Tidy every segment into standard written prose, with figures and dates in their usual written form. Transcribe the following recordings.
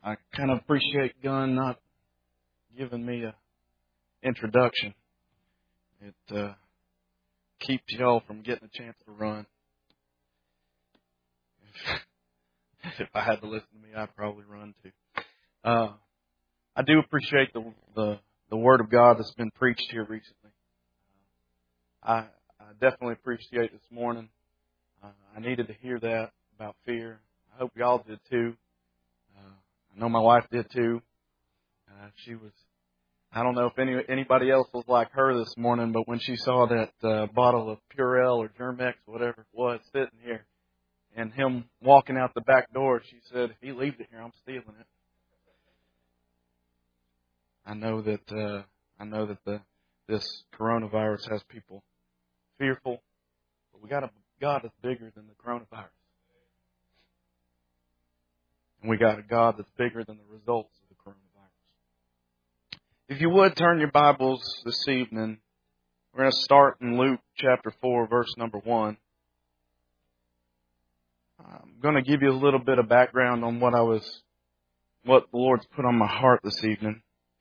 I kind of appreciate Gunn not giving me a introduction. It keeps y'all from getting a chance to run. If I had to listen to me, I'd probably run too. I do appreciate the Word of God that's been preached here recently. I definitely appreciate this morning. I needed to hear that about fear. I hope y'all did too. I know my wife did too. She was, I don't know if anybody else was like her this morning, but when she saw that bottle of Purell or Germex, whatever it was, sitting here, and him walking out the back door, she said, "If he leaves it here, I'm stealing it." I know that this coronavirus has people fearful, but we got a God that's bigger than the coronavirus. And we got a God that's bigger than the results of the coronavirus. If you would turn your Bibles this evening, we're going to start in Luke chapter 4, verse number 1. I'm going to give you a little bit of background on what the Lord's put on my heart this evening.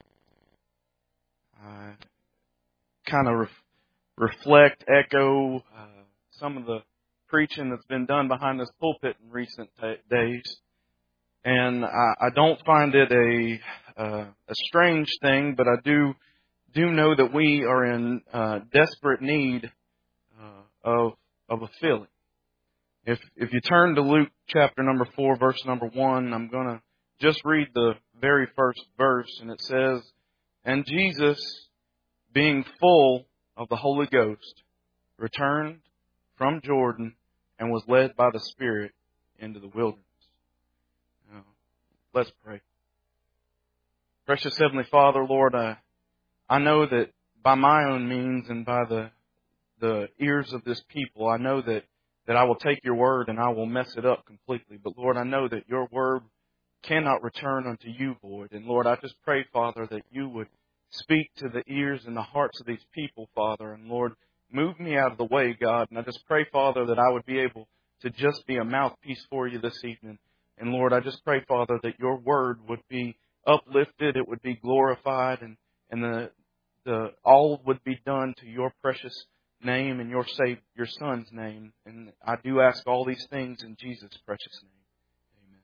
Kind of reflect, echo some of the preaching that's been done behind this pulpit in recent days. And I don't find it a strange thing, but I do know that we are in desperate need of a filling. If you turn to Luke chapter number 4, verse number 1, I'm going to just read the very first verse, and it says, "And Jesus, being full of the Holy Ghost, returned from Jordan and was led by the Spirit into the wilderness." Let's pray. Precious Heavenly Father, Lord, I know that by my own means and by the ears of this people, I know that I will take your word and I will mess it up completely. But Lord, I know that your word cannot return unto you void. And Lord, I just pray, Father, that you would speak to the ears and the hearts of these people, Father. And Lord, move me out of the way, God. And I just pray, Father, that I would be able to just be a mouthpiece for you this evening. And Lord, I just pray, Father, that your word would be uplifted, it would be glorified, and the all would be done to your precious name and your Son's name. And I do ask all these things in Jesus' precious name.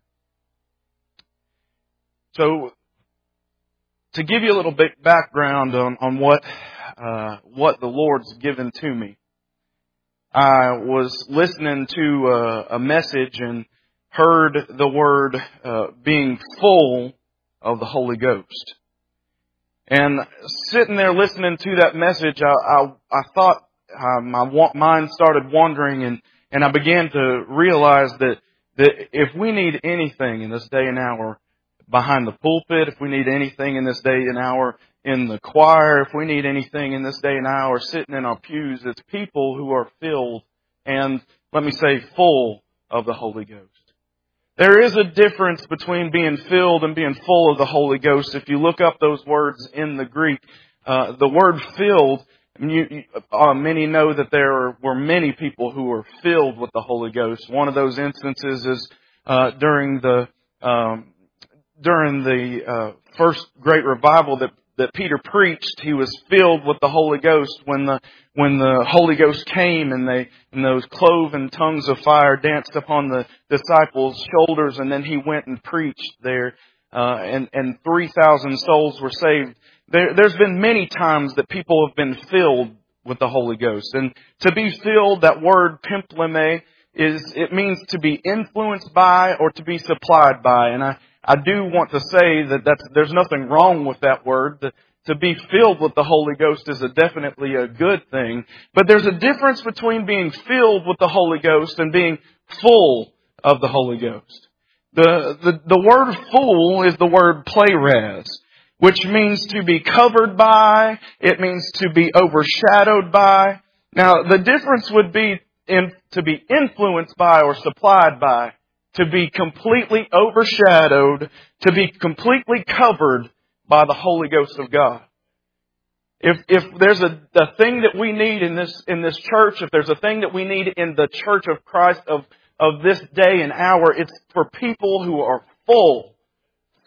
Amen. So, to give you a little bit background on what the Lord's given to me, I was listening to a message and heard the word being full of the Holy Ghost. And sitting there listening to that message, I thought my mind started wandering, and I began to realize that if we need anything in this day and hour behind the pulpit, if we need anything in this day and hour in the choir, if we need anything in this day and hour sitting in our pews, it's people who are filled and, let me say, full of the Holy Ghost. There is a difference between being filled and being full of the Holy Ghost. If you look up those words in the Greek, the word filled, many know that there were many people who were filled with the Holy Ghost. One of those instances is during the first great revival that Peter preached. He was filled with the Holy Ghost when the Holy Ghost came and those cloven tongues of fire danced upon the disciples' shoulders, and then he went and preached there, and 3,000 souls were saved. There's been many times that people have been filled with the Holy Ghost. And to be filled, that word pimpleme, it means to be influenced by or to be supplied by. And I do want to say that there's nothing wrong with that word. To be filled with the Holy Ghost is definitely a good thing. But there's a difference between being filled with the Holy Ghost and being full of the Holy Ghost. The word full is the word pleres, which means to be covered by. It means to be overshadowed by. Now, the difference would be to be influenced by or supplied by. To be completely overshadowed, to be completely covered by the Holy Ghost of God. If there's a thing that we need in this church, if there's a thing that we need in the church of Christ of this day and hour, it's for people who are full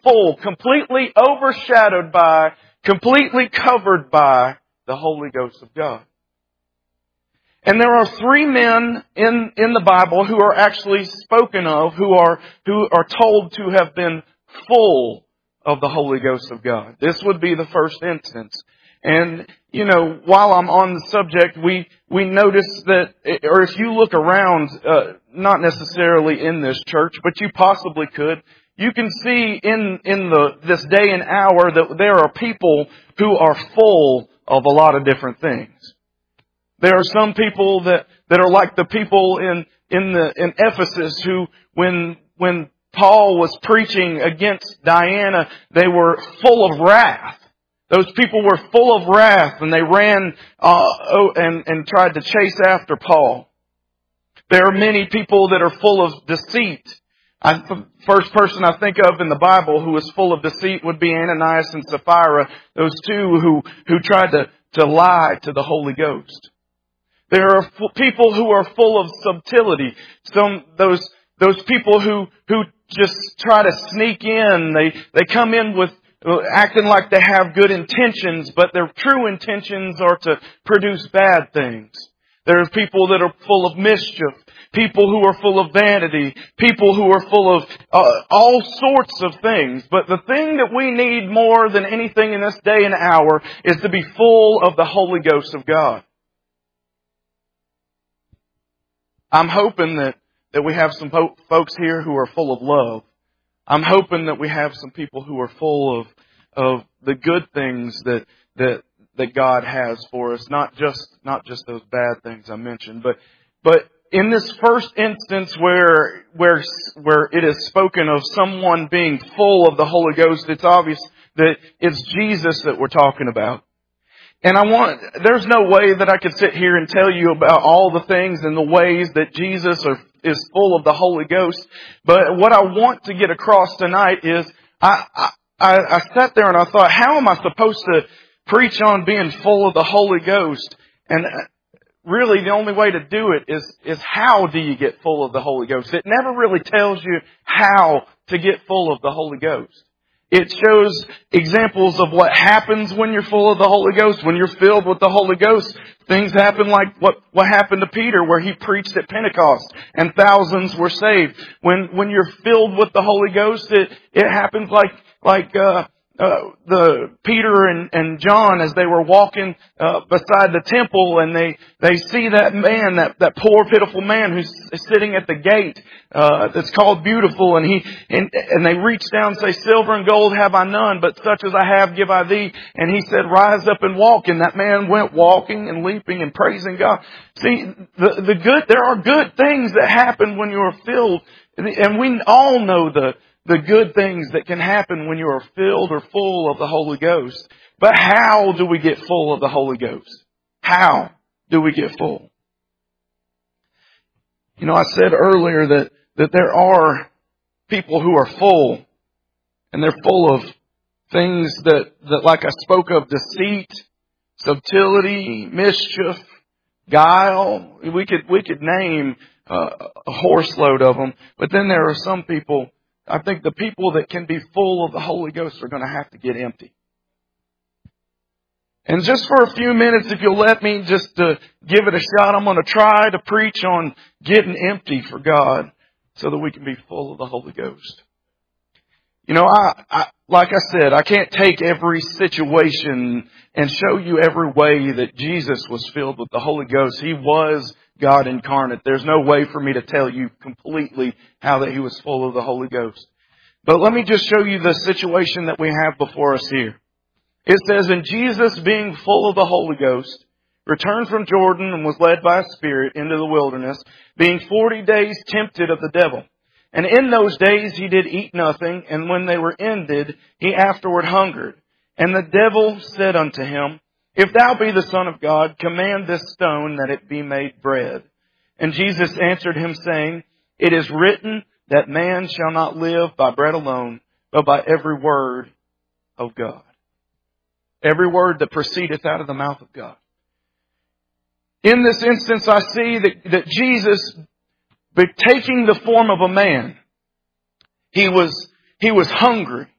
full, completely overshadowed by, completely covered by the Holy Ghost of God. And there are three men in the Bible who are actually spoken of, who are told to have been full of the Holy Ghost of God. This would be the first instance. And, while I'm on the subject, we notice that, or if you look around, not necessarily in this church, but you possibly could, you can see in this day and hour that there are people who are full of a lot of different things. There are some people that are like the people in Ephesus who, when Paul was preaching against Diana, they were full of wrath. Those people were full of wrath, and they ran and tried to chase after Paul. There are many people that are full of deceit. The first person I think of in the Bible who was full of deceit would be Ananias and Sapphira, those two who tried to lie to the Holy Ghost. There are people who are full of subtlety. Those people who just try to sneak in. They come in with acting like they have good intentions, but their true intentions are to produce bad things. There are people that are full of mischief, people who are full of vanity, people who are full of all sorts of things. But the thing that we need more than anything in this day and hour is to be full of the Holy Ghost of God. I'm hoping that we have some folks here who are full of love. I'm hoping that we have some people who are full of the good things that God has for us, not just those bad things I mentioned, but in this first instance where it is spoken of someone being full of the Holy Ghost, it's obvious that it's Jesus that we're talking about. And there's no way that I could sit here and tell you about all the things and the ways that Jesus is full of the Holy Ghost. But what I want to get across tonight is, I sat there and I thought, how am I supposed to preach on being full of the Holy Ghost? And really the only way to do it is how do you get full of the Holy Ghost? It never really tells you how to get full of the Holy Ghost. It shows examples of what happens when you're full of the Holy Ghost. When you're filled with the Holy Ghost, things happen like what happened to Peter, where he preached at Pentecost and thousands were saved. When you're filled with the Holy Ghost, it happens like the Peter and John as they were walking beside the temple, and they see that man, that poor pitiful man who's sitting at the gate that's called Beautiful, and they reach down and say, silver and gold have I none, but such as I have give I thee. And he said, rise up and walk. And that man went walking and leaping and praising God. See, there are good things that happen when you are filled, and we all know the good things that can happen when you are filled or full of the Holy Ghost. But how do we get full of the Holy Ghost? How do we get full? I said earlier that there are people who are full, and they're full of things that like I spoke of, deceit, subtlety, mischief, guile. We could name a horse load of them. But then there are some people, I think the people that can be full of the Holy Ghost are going to have to get empty. And just for a few minutes, if you'll let me just to give it a shot, I'm going to try to preach on getting empty for God so that we can be full of the Holy Ghost. I like I said, I can't take every situation and show you every way that Jesus was filled with the Holy Ghost. He was God incarnate. There's no way for me to tell you completely how that He was full of the Holy Ghost. But let me just show you the situation that we have before us here. It says, and Jesus, being full of the Holy Ghost, returned from Jordan and was led by a Spirit into the wilderness, being 40 days tempted of the devil. And in those days he did eat nothing, and when they were ended, he afterward hungered. And the devil said unto him, if thou be the Son of God, command this stone that it be made bread. And Jesus answered him, saying, it is written that man shall not live by bread alone, but by every word of God. Every word that proceedeth out of the mouth of God. In this instance, I see that Jesus, taking the form of a man, he was hungry.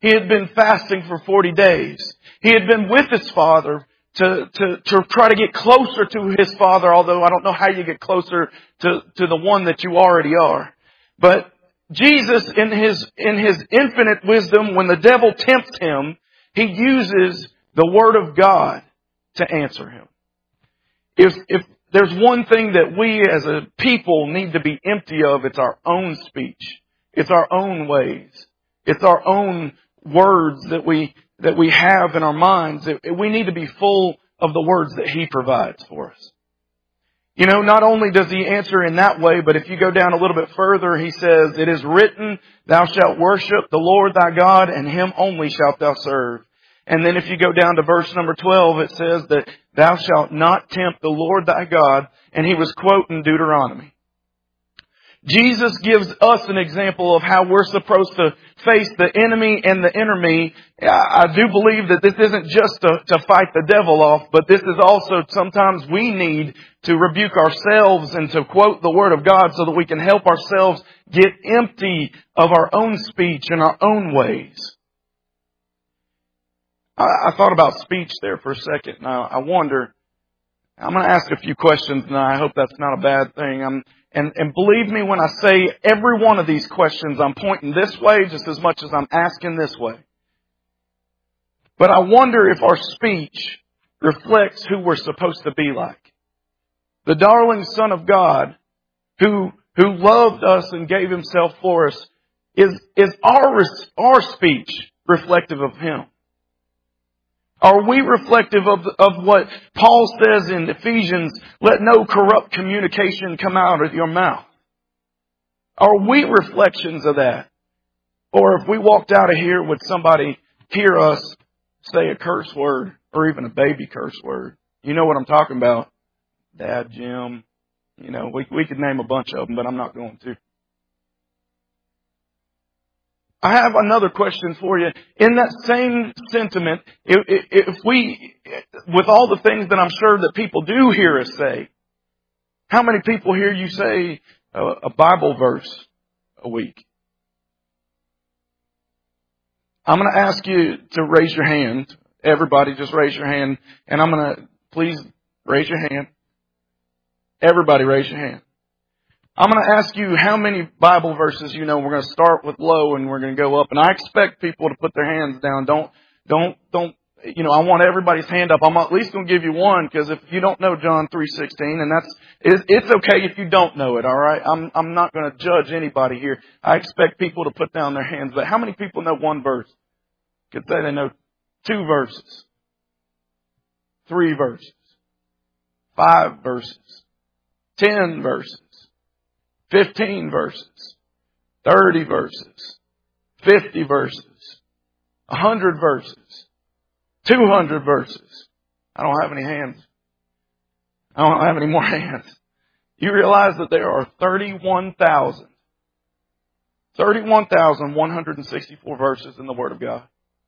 He had been fasting for 40 days. He had been with his Father to try to get closer to his Father, although I don't know how you get closer to the one that you already are. But Jesus, in his infinite wisdom, when the devil tempts him, he uses the Word of God to answer him. If there's one thing that we as a people need to be empty of, it's our own speech. It's our own ways. It's our own words that we have in our minds. We need to be full of the words that He provides for us. You know, not only does He answer in that way, but if you go down a little bit further, He says, "It is written, thou shalt worship the Lord thy God, and Him only shalt thou serve." And then if you go down to verse number 12, it says that thou shalt not tempt the Lord thy God. And he was quoting Deuteronomy. Jesus gives us an example of how we're supposed to face the enemy and the inner me. I do believe that this isn't just to fight the devil off, but this is also sometimes we need to rebuke ourselves and to quote the Word of God so that we can help ourselves get empty of our own speech and our own ways. I thought about speech there for a second. Now, I wonder, I'm going to ask a few questions now. I hope that's not a bad thing. And believe me when I say every one of these questions, I'm pointing this way just as much as I'm asking this way. But I wonder if our speech reflects who we're supposed to be like. The darling Son of God, who loved us and gave Himself for us, is our speech reflective of Him? Are we reflective of what Paul says in Ephesians, let no corrupt communication come out of your mouth? Are we reflections of that? Or if we walked out of here, would somebody hear us say a curse word or even a baby curse word? You know what I'm talking about. Dad, Jim, you know, we could name a bunch of them, but I'm not going to. I have another question for you. In that same sentiment, if we, with all the things that I'm sure that people do hear us say, how many people hear you say a Bible verse a week? I'm going to ask you to raise your hand. Everybody just raise your hand. And I'm going to, please raise your hand. Everybody raise your hand. I'm going to ask you how many Bible verses you know. We're going to start with low and we're going to go up. And I expect people to put their hands down. Don't, you know, I want everybody's hand up. I'm at least going to give you one, because if you don't know John 3:16, and it's okay if you don't know it, all right? I'm not going to judge anybody here. I expect people to put down their hands. But how many people know one verse? Could say they know 2 verses, 3 verses, 5 verses, 10 verses. 15 verses, 30 verses, 50 verses, 100 verses, 200 verses. I don't have any hands. I don't have any more hands. You realize that there are 31,164 verses in the Word of God.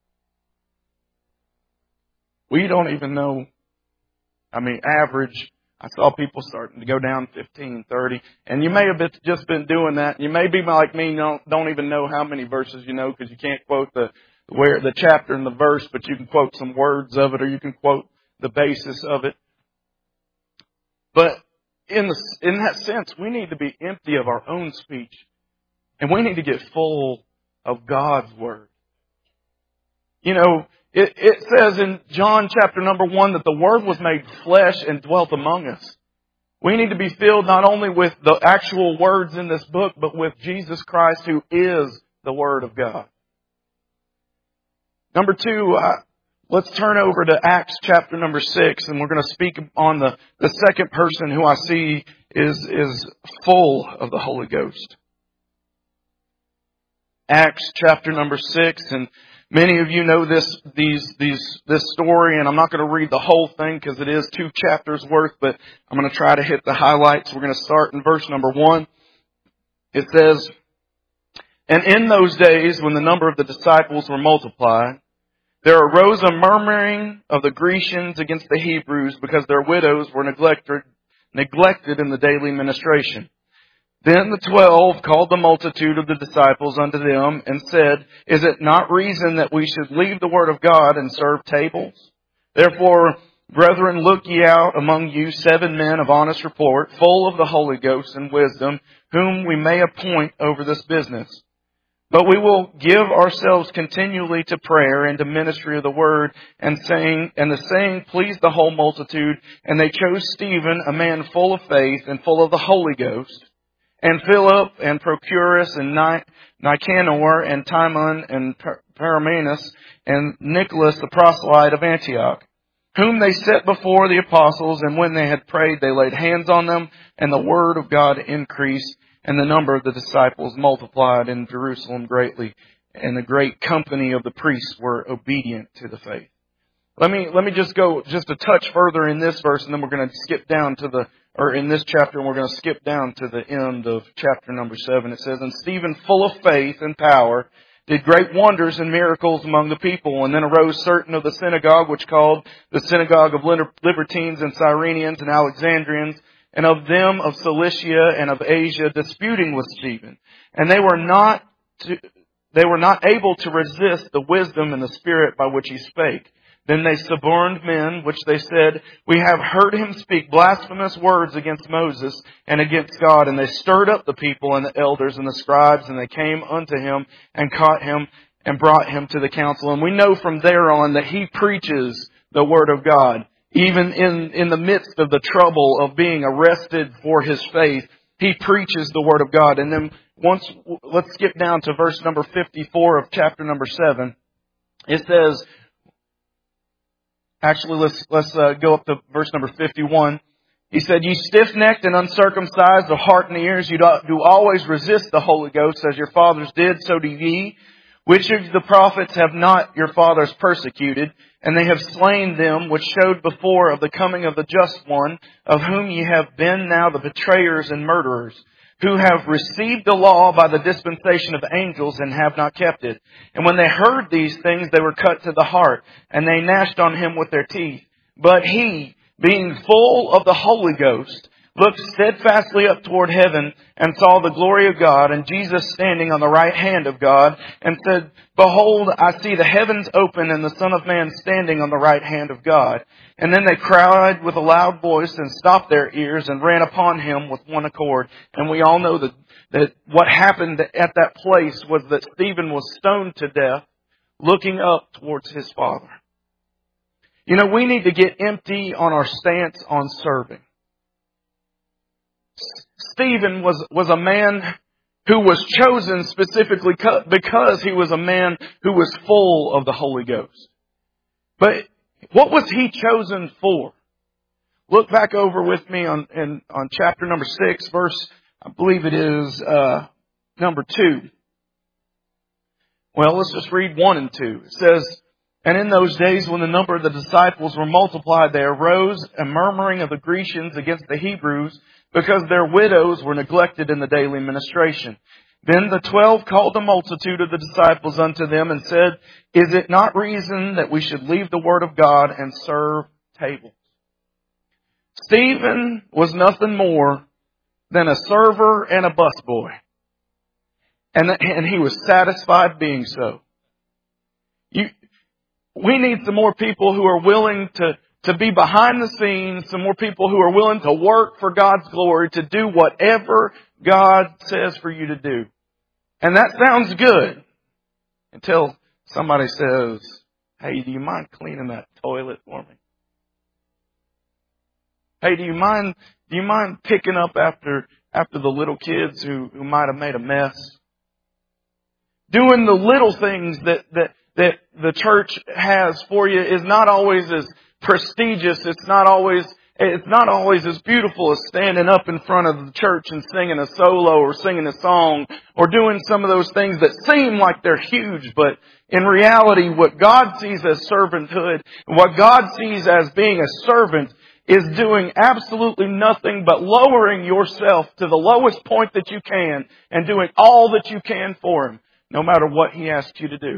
We don't even know, average. I saw people starting to go down 15, 30, and you may have just been doing that. You may be like me, don't even know how many verses you know, because you can't quote the chapter and the verse, but you can quote some words of it, or you can quote the basis of it. But in that sense, we need to be empty of our own speech, and we need to get full of God's Word. You know, it says in John chapter number 1 that the Word was made flesh and dwelt among us. We need to be filled not only with the actual words in this book, but with Jesus Christ, who is the Word of God. Number 2, let's turn over to Acts chapter number 6, and we're going to speak on the second person who I see is full of the Holy Ghost. Acts chapter number 6, and many of you know this story, and I'm not going to read the whole thing because it is 2 chapters worth, but I'm going to try to hit the highlights. We're going to start in verse number 1. It says, "And in those days, when the number of the disciples were multiplied, there arose a murmuring of the Grecians against the Hebrews, because their widows were neglected in the daily ministration. Then the 12 called the multitude of the disciples unto them and said, Is it not reason that we should leave the word of God and serve tables? Therefore, brethren, look ye out among you 7 men of honest report, full of the Holy Ghost and wisdom, whom we may appoint over this business. But we will give ourselves continually to prayer and to ministry of the word, and the saying pleased the whole multitude, and they chose Stephen, a man full of faith and full of the Holy Ghost, and Philip and Prochorus and Nicanor and Timon and Paramenus and Nicholas the proselyte of Antioch, whom they set before the apostles, and when they had prayed, they laid hands on them, and the word of God increased, and the number of the disciples multiplied in Jerusalem greatly, and the great company of the priests were obedient to the faith. Let me just go just a touch further in this verse, and then we're going to skip down to in this chapter, and we're going to skip down to the end of chapter number 7. It says, And Stephen, full of faith and power, did great wonders and miracles among the people. And then arose certain of the synagogue, which called the synagogue of Libertines and Cyrenians and Alexandrians, and of them of Cilicia and of Asia, disputing with Stephen. And they were not able to resist the wisdom and the spirit by which he spake. Then they suborned men, which they said, We have heard him speak blasphemous words against Moses and against God. And they stirred up the people and the elders and the scribes, and they came unto him and caught him and brought him to the council. And we know from there on that he preaches the word of God. Even in the midst of the trouble of being arrested for his faith, he preaches the word of God. And then let's skip down to verse number 54 of chapter number 7. It says, actually, let's go up to verse number 51. He said, Ye stiff-necked and uncircumcised of heart and ears, you do always resist the Holy Ghost, as your fathers did, so do ye. Which of the prophets have not your fathers persecuted? And they have slain them which showed before of the coming of the just one, of whom ye have been now the betrayers and murderers, who have received the law by the dispensation of angels and have not kept it. And when they heard these things, they were cut to the heart, and they gnashed on him with their teeth. But he, being full of the Holy Ghost, looked steadfastly up toward heaven and saw the glory of God and Jesus standing on the right hand of God, and said, Behold, I see the heavens open and the Son of Man standing on the right hand of God. And then they cried with a loud voice and stopped their ears and ran upon him with one accord. And we all know that what happened at that place was that Stephen was stoned to death, looking up towards his Father. You know, we need to get empty on our stance on serving. Stephen was a man who was chosen specifically because he was a man who was full of the Holy Ghost. But what was he chosen for? Look back over with me on chapter number 6, verse, I believe it is number 2. Well, let's just read 1 and 2. It says, And in those days when the number of the disciples were multiplied, there arose a murmuring of the Grecians against the Hebrews, because their widows were neglected in the daily ministration. Then the 12 called the multitude of the disciples unto them and said, Is it not reason that we should leave the word of God and serve tables? Stephen was nothing more than a server and a busboy. And he was satisfied being so. We need some more people who are willing to be behind the scenes, some more people who are willing to work for God's glory, to do whatever God says for you to do. And that sounds good until somebody says, Hey, do you mind cleaning that toilet for me? Hey, do you mind picking up after the little kids who might have made a mess? Doing the little things that the church has for you is not always as prestigious. It's not always as beautiful as standing up in front of the church and singing a solo or singing a song or doing some of those things that seem like they're huge. But in reality, what God sees as servanthood, what God sees as being a servant, is doing absolutely nothing but lowering yourself to the lowest point that you can and doing all that you can for Him, no matter what He asks you to do.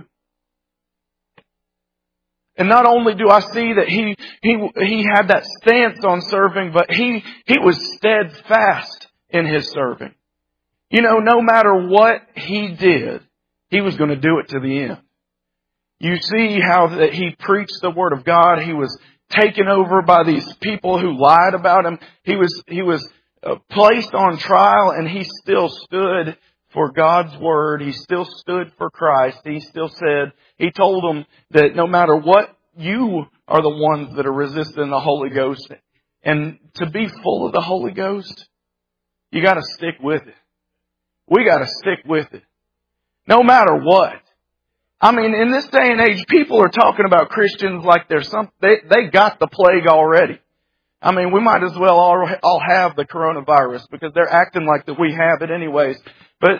And not only do I see that he had that stance on serving, but he was steadfast in his serving. You know, no matter what he did, he was going to do it to the end. You see how that he preached the Word of God. He was taken over by these people who lied about him. He was placed on trial, and he still stood for God's Word. He still stood for Christ. He still said, he told them that no matter what, you are the ones that are resisting the Holy Ghost. And to be full of the Holy Ghost, you got to stick with it. We got to stick with it. No matter what. I mean, in this day and age, people are talking about Christians like there's they got the plague already. I mean, we might as well all have the coronavirus because they're acting like that we have it anyways. But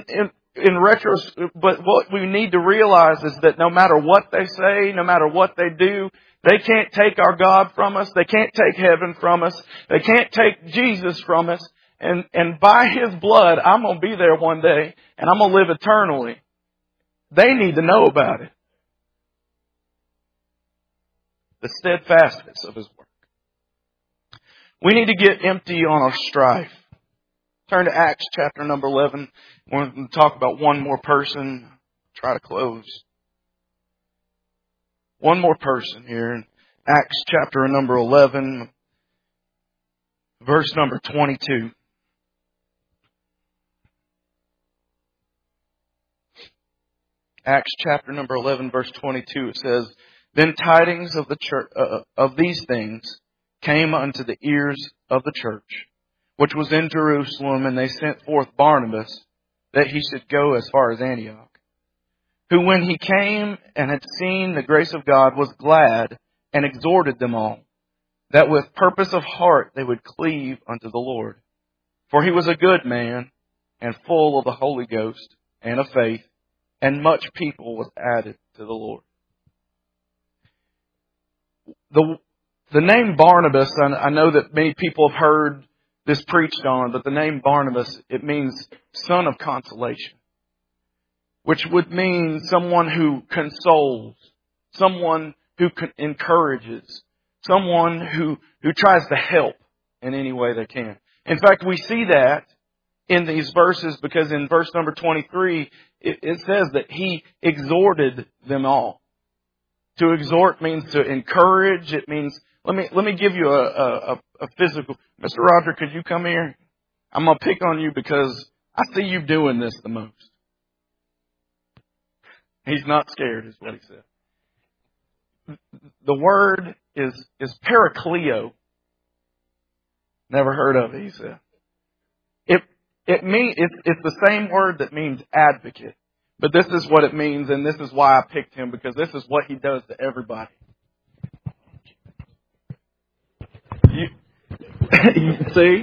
but what we need to realize is that no matter what they say, no matter what they do, they can't take our God from us. They can't take heaven from us. They can't take Jesus from us. And by His blood, I'm going to be there one day and I'm going to live eternally. They need to know about it. The steadfastness of His work. We need to get empty on our strife. Turn to Acts chapter number 11. We're going to talk about one more person. Try to close. One more person here in Acts chapter number 11, verse number 22. Acts chapter number 11, verse 22, it says, Then tidings of the church, of these things came unto the ears of the church, which was in Jerusalem, and they sent forth Barnabas, that he should go as far as Antioch. Who when he came and had seen the grace of God was glad, and exhorted them all, that with purpose of heart they would cleave unto the Lord. For he was a good man, and full of the Holy Ghost, and of faith, and much people was added to the Lord. The name Barnabas, I know that many people have heard this preached on, but the name Barnabas, it means son of consolation, which would mean someone who consoles, someone who encourages, someone who tries to help in any way they can. In fact, we see that in these verses because in verse number 23, it says that he exhorted them all. To exhort means to encourage. It means, let me give you a physical. Mr. Roger, could you come here? I'm going to pick on you because I see you doing this the most. He's not scared is what he said. The word is parakleo. Never heard of it, he said. It's the same word that means advocate. But this is what it means, and this is why I picked him, because this is what he does to everybody. You see?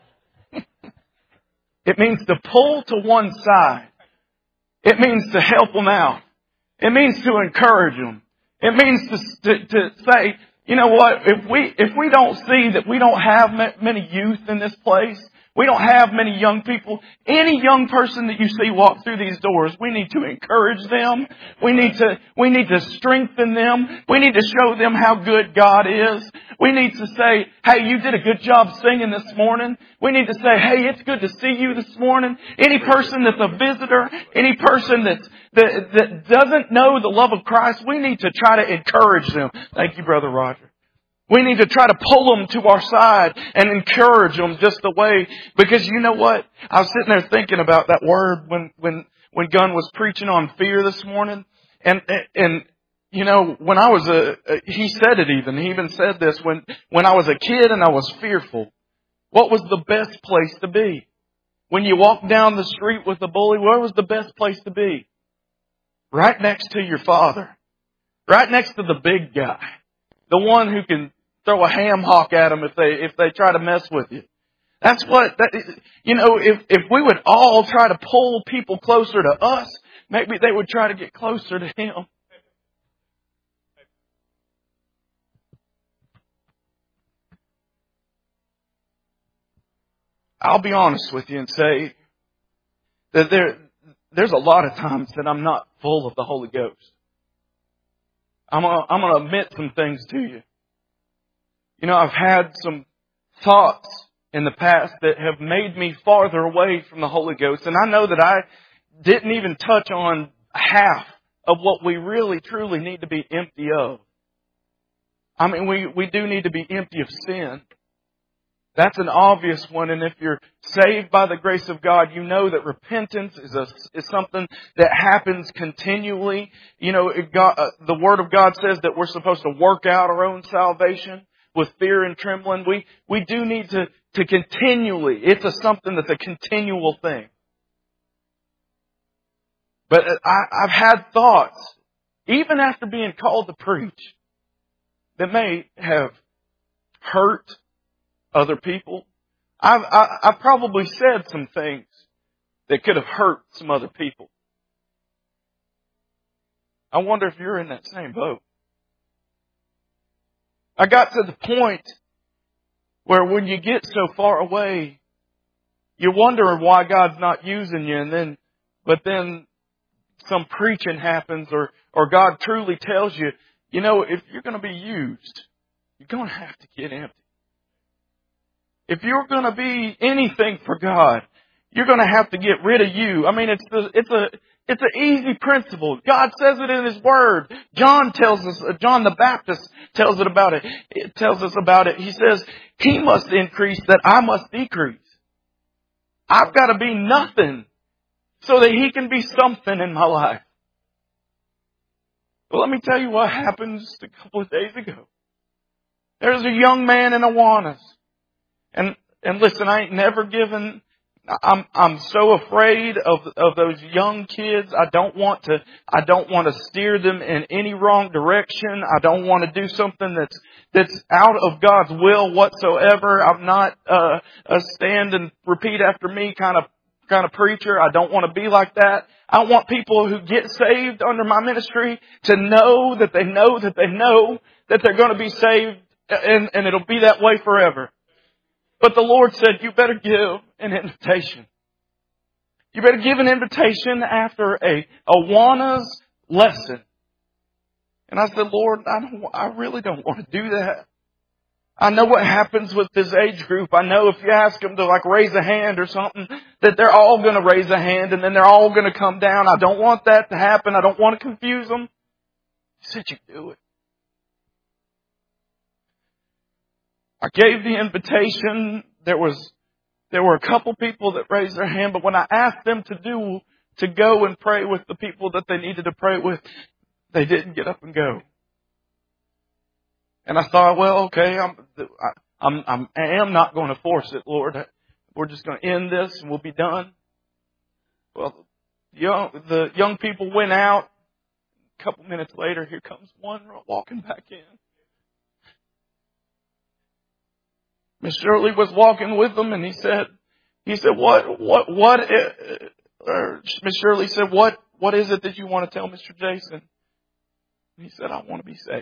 It means to pull to one side. It means to help them out. It means to encourage them. It means to say, you know what, if we don't see that we don't have many youth in this place, we don't have many young people. Any young person that you see walk through these doors, we need to encourage them. We need to strengthen them. We need to show them how good God is. We need to say, hey, you did a good job singing this morning. We need to say, hey, it's good to see you this morning. Any person that's a visitor, any person that doesn't know the love of Christ, we need to try to encourage them. Thank you, Brother Roger. We need to try to pull them to our side and encourage them just the way, because you know what? I was sitting there thinking about that word when Gunn was preaching on fear this morning. And you know, when I was he said it even. He even said this when I was a kid and I was fearful. What was the best place to be? When you walked down the street with a bully, where was the best place to be? Right next to your father. Right next to the big guy. The one who can throw a ham hock at them if they try to mess with you. That's you know, if we would all try to pull people closer to us, maybe they would try to get closer to Him. I'll be honest with you and say that there's a lot of times that I'm not full of the Holy Ghost. I'm going to admit some things to you. You know, I've had some thoughts in the past that have made me farther away from the Holy Ghost. And I know that I didn't even touch on half of what we really, truly need to be empty of. I mean, we do need to be empty of sin. That's an obvious one. And if you're saved by the grace of God, you know that repentance is something that happens continually. You know, the Word of God says that we're supposed to work out our own salvation with fear and trembling. We do need to continually, it's something that's a continual thing. But I've had thoughts, even after being called to preach, that may have hurt other people. I've probably said some things that could have hurt some other people. I wonder if you're in that same boat. I got to the point where when you get so far away, you wonder why God's not using you, but then some preaching happens or God truly tells you, you know, if you're going to be used, you're going to have to get empty. If you're going to be anything for God, you're going to have to get rid of you. I mean, it's an easy principle. God says it in His Word. John the Baptist tells us about it. He says, He must increase that I must decrease. I've got to be nothing so that He can be something in my life. Well, let me tell you what happened just a couple of days ago. There's a young man in Awanas. And listen, I ain't never given, I'm so afraid of those young kids. I don't want to steer them in any wrong direction. I don't want to do something that's out of God's will whatsoever. I'm not a stand and repeat after me kind of preacher. I don't want to be like that. I want people who get saved under my ministry to know that they know that they know that they're going to be saved, and it'll be that way forever. But the Lord said, you better give an invitation. You better give an invitation after a Awana's lesson. And I said, Lord, I really don't want to do that. I know what happens with this age group. I know if you ask them to raise a hand or something, that they're all going to raise a hand and then they're all going to come down. I don't want that to happen. I don't want to confuse them. He said, you do it. I gave the invitation. There were a couple people that raised their hand, but when I asked them to go and pray with the people that they needed to pray with, they didn't get up and go. And I thought, well, okay, I am not going to force it, Lord. We're just going to end this and we'll be done. Well, the young people went out. A couple minutes later, here comes one walking back in. Miss Shirley was walking with them, and he said, Miss Shirley said, what is it that you want to tell Mr. Jason? And he said, I want to be saved.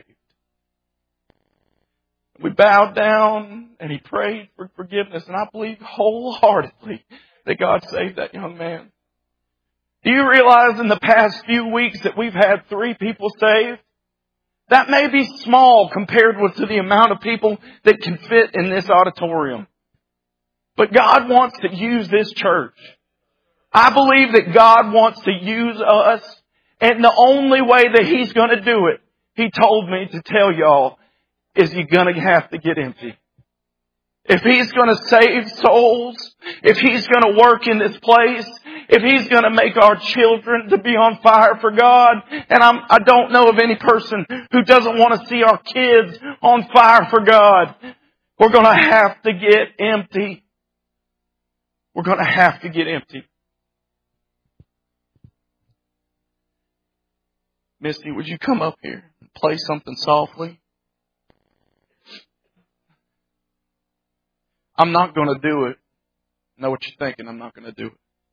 We bowed down, and he prayed for forgiveness, and I believe wholeheartedly that God saved that young man. Do you realize in the past few weeks that we've had 3 people saved? That may be small compared to the amount of people that can fit in this auditorium. But God wants to use this church. I believe that God wants to use us. And the only way that He's going to do it, He told me to tell y'all, is you're going to have to get empty. If He's going to save souls, if He's going to work in this place, if He's going to make our children to be on fire for God, and I don't know of any person who doesn't want to see our kids on fire for God, we're going to have to get empty. We're going to have to get empty. Misty, would you come up here and play something softly? I'm not going to do it. I know what you're thinking. I'm not going to do it.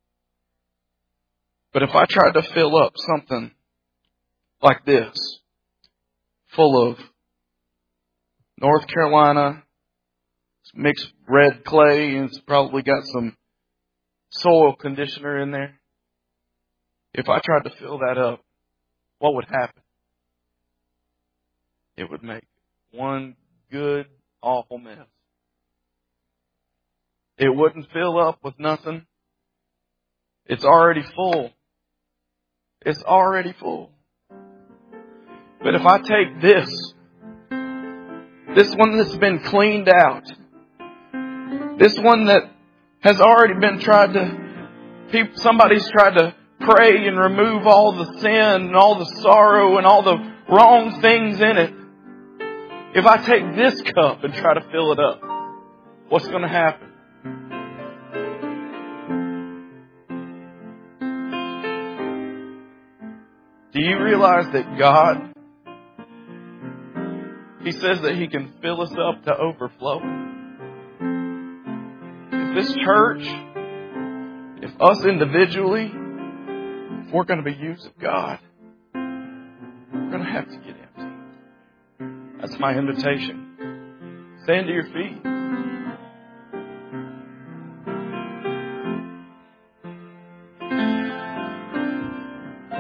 But if I tried to fill up something like this, full of North Carolina, mixed red clay, and it's probably got some soil conditioner in there. If I tried to fill that up, what would happen? It would make one good, awful mess. it wouldn't fill up with nothing. It's already full. It's already full. But if I take this one that's been cleaned out, this one that has already been somebody's tried to pray and remove all the sin and all the sorrow and all the wrong things in it. If I take this cup and try to fill it up, what's going to happen? Do you realize that God, He says that He can fill us up to overflowing? If this church, if us individually, if we're going to be used of God, we're going to have to get empty. That's my invitation. Stand to your feet.